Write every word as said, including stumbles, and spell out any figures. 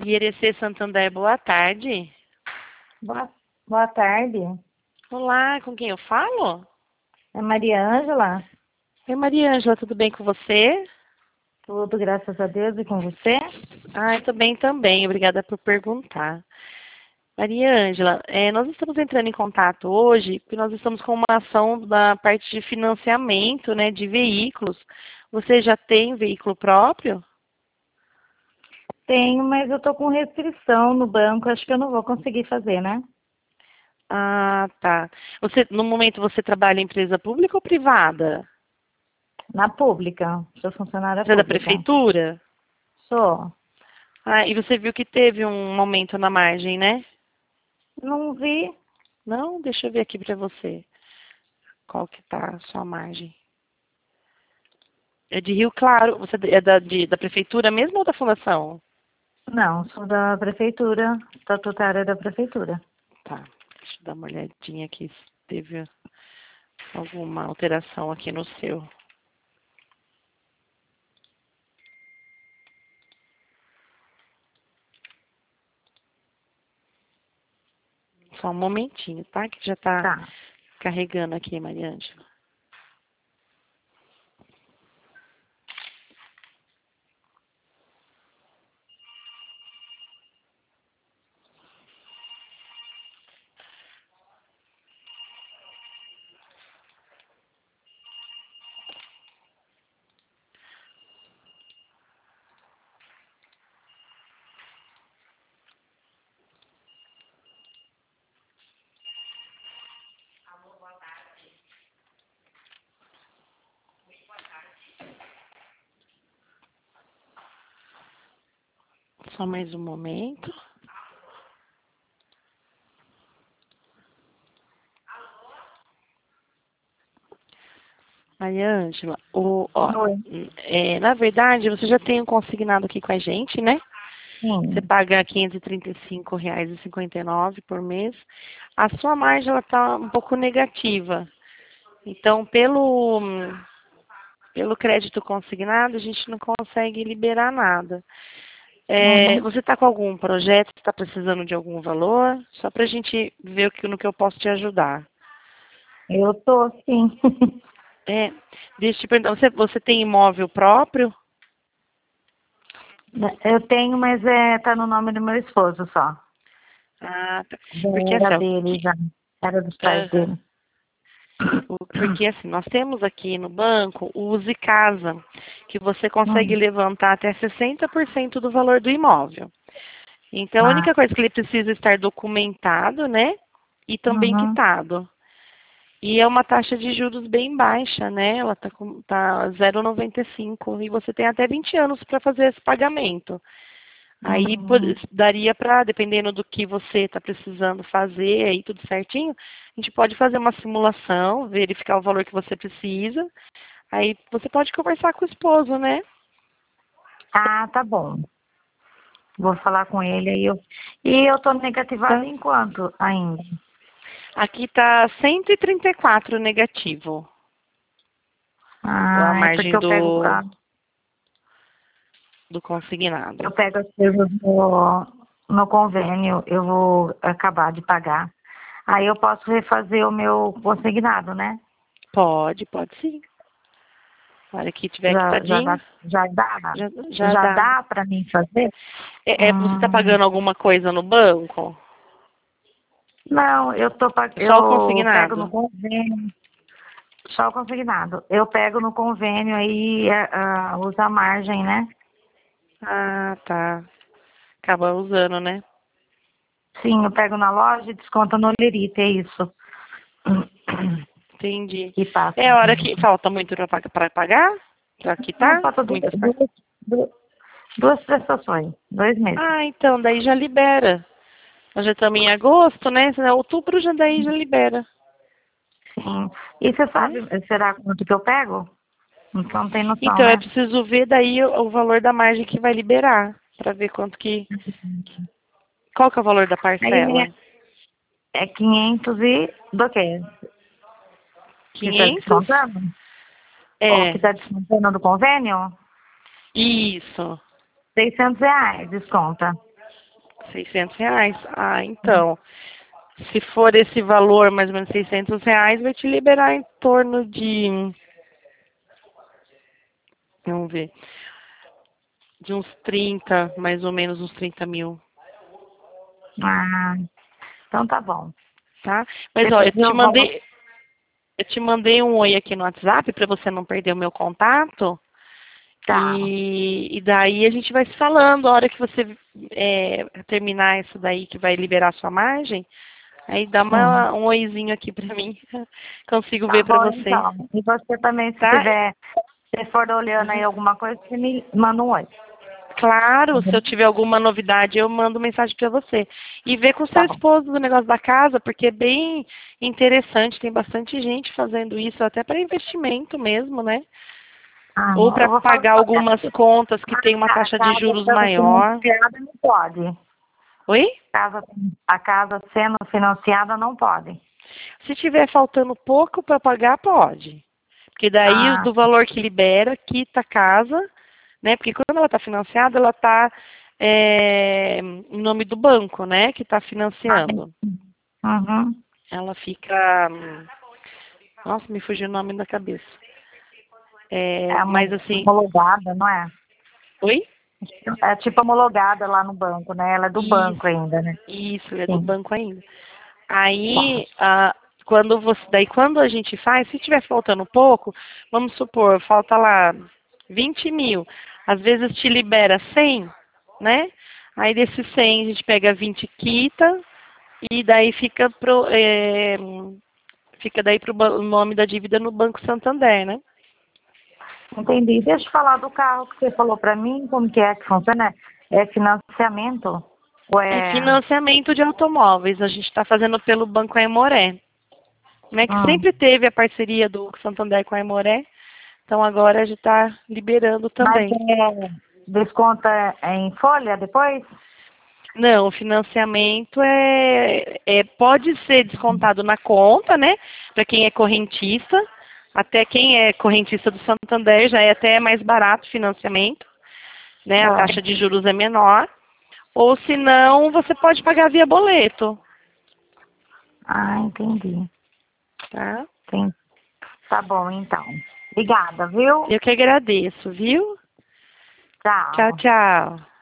I R C Santander, boa tarde. Boa, boa tarde. Olá, com quem eu falo? É Maria Ângela? Oi, Maria Ângela, tudo bem com você? Tudo, graças a Deus, e com você? Ah, estou bem também, obrigada por perguntar. Maria Ângela, é, nós estamos entrando em contato hoje porque nós estamos com uma ação da parte de financiamento, né, de veículos. Você já tem veículo próprio? Tenho, mas eu tô com restrição no banco, acho que eu não vou conseguir fazer, né? Ah, tá. Você, no momento você trabalha em empresa pública ou privada? Na pública, sou funcionária Você é da pública. prefeitura? Sou. Ah, e você viu que teve um aumento na margem, né? Não vi. Não, deixa eu ver aqui para você. Qual que tá a sua margem? É de Rio Claro. Você é da, de, da prefeitura mesmo ou da fundação? Não, sou da prefeitura, estatutária da prefeitura. Tá, deixa eu dar uma olhadinha aqui se teve alguma alteração aqui no seu. Só um momentinho, tá? Que já tá Tá. carregando aqui, Maria Ângela. Só mais um momento. Maria Ângela, o, ó, Oi. é, na verdade, você já tem um consignado aqui com a gente, né? Você Sim. paga quinhentos e trinta e cinco reais e cinquenta e nove por mês. A sua margem ela está um pouco negativa. Então, pelo, pelo crédito consignado, a gente não consegue liberar nada. É, Uhum. você está com algum projeto, está precisando de algum valor? Só para a gente ver o que, no que eu posso te ajudar. Eu tô, sim. É, deixa eu te perguntar, você, você tem imóvel próprio? Eu tenho, mas é, tá no nome do meu esposo só. Ah, tá. Já Porque era assim, ó, dele, que, já. Era dos pais aham. dele. O- Porque assim, nós temos aqui no banco o Use Casa, que você consegue Hum. levantar até sessenta por cento do valor do imóvel. Então, a Ah, única coisa que ele precisa é estar documentado, né? E também uhum. quitado. E é uma taxa de juros bem baixa, né? Ela está com tá zero vírgula noventa e cinco e você tem até vinte anos para fazer esse pagamento. Aí po- Uhum. daria para, dependendo do que você está precisando fazer, aí tudo certinho, a gente pode fazer uma simulação, verificar o valor que você precisa. Aí você pode conversar com o esposo, né? Ah, tá bom. Vou falar com ele aí. Eu... E eu tô Tá? negativada em quanto ainda? Aqui está cento e trinta e quatro negativo, a Ah, é porque margem eu pego, do, ah, do consignado. eu pego as coisas no, no convênio, eu vou acabar de pagar. Aí eu posso refazer o meu consignado, né? Pode, pode sim. Na hora que tiver Já, já quitadinho, dá, já dá, já, já já dá. dá para mim fazer? É, é, você está Hum, pagando alguma coisa no banco? não, eu tô, pag- Só o eu pego no consignado? convênio. Só o consignado. Eu pego no convênio aí, é, ah, usa a margem, né? Ah, tá. Acaba usando, né? Sim, eu pego na loja e desconto no Lerite, é isso. Entendi. Que passa. É a hora que falta muito para pagar? Para Não, quitar? falta duas, Muitas partes. duas, duas, duas prestações, dois meses. Ah, então, daí já libera. Nós já estamos em agosto, né? Se não, outubro já daí já libera, Sim. E você né? sabe, será quanto que eu pego? Então não tem noção, Então, é né? preciso ver daí o, o valor da margem que vai liberar, para ver quanto que... Qual que é o valor da Aí parcela? é, é quinhentos e do quê? Que está quinhentos? descontando? Ou que É, está descontando do convênio? isso. Seiscentos reais, desconta. seiscentos reais? Ah, então, se for esse valor, mais ou menos seiscentos reais, vai te liberar em torno de, vamos ver, de uns trinta, mais ou menos uns trinta mil, Ah, então tá bom. tá? Mas, ó, Depois eu te eu vou. mandei, eu te mandei um oi aqui no WhatsApp para você não perder o meu contato. Tá. E, e daí a gente vai se falando, a hora que você é, terminar isso daí, que vai liberar a sua margem, aí dá Sim. uma, um oizinho aqui pra mim, consigo Tá ver pra bom, você, então. E você também, se tá? tiver, se for olhando aí Uhum. alguma coisa, você me manda um oi. Claro, se eu Uhum. tiver alguma novidade, eu mando mensagem pra você. E ver com o seu Tá bom. esposo do negócio da casa, porque é bem interessante, tem bastante gente fazendo isso, até para investimento mesmo, né? Ah, Ou para eu vou falar pagar pra algumas você. contas que tem uma A taxa de casa juros sendo maior. financiada não pode. Oi? Casa, a casa sendo financiada não pode. Se tiver faltando pouco para pagar, pode. Porque daí, Ah, do valor que libera, quita a casa, né? Porque quando ela está financiada, ela está em nome do banco, né? Que está ah, financiando. uhum. Ela fica... hum, Nossa, me fugiu o nome da cabeça. É, É mas homo- assim... homologada, não é? Oi? É tipo homologada lá no banco, né? Ela é do banco Isso, ainda, né? isso, é do Sim. banco ainda. Tá. Aí, ah, quando você, daí quando a gente faz, se tiver faltando pouco, vamos supor, falta lá vinte mil, às vezes te libera cem, né? Aí desses cem a gente pega vinte quita e daí fica pro, é, fica daí pro ba- o nome da dívida no Banco Santander, né? Entendi. Deixa eu falar do carro que você falou para mim, como que é que funciona? É financiamento? Ou É é... financiamento de automóveis, a gente está fazendo pelo Banco Aimoré, né? Que Hum. sempre teve a parceria do Santander com a Aimoré, então agora a gente está liberando Mas também. é... desconta em folha depois? Não, o financiamento é, é pode ser descontado na conta, né? Para quem é correntista, até quem é correntista do Santander já é até mais barato o financiamento, né? A Ah, taxa de juros é menor. Ou se não, você pode pagar via boleto, ah, entendi. tá? Sim. Tá bom, então. Obrigada, viu? Eu que agradeço, viu? Tchau, Tchau. tchau.